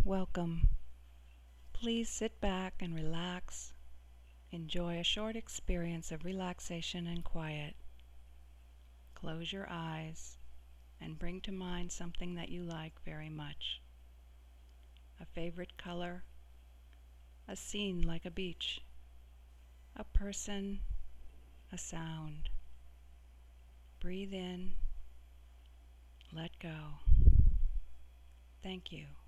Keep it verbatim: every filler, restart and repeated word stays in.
welcome. Please sit back and relax. Enjoy a short experience of relaxation and quiet. Close your eyes and bring to mind something that you like very much. A favorite color, a scene like a beach, a person, a sound. Breathe in, let go. Thank you.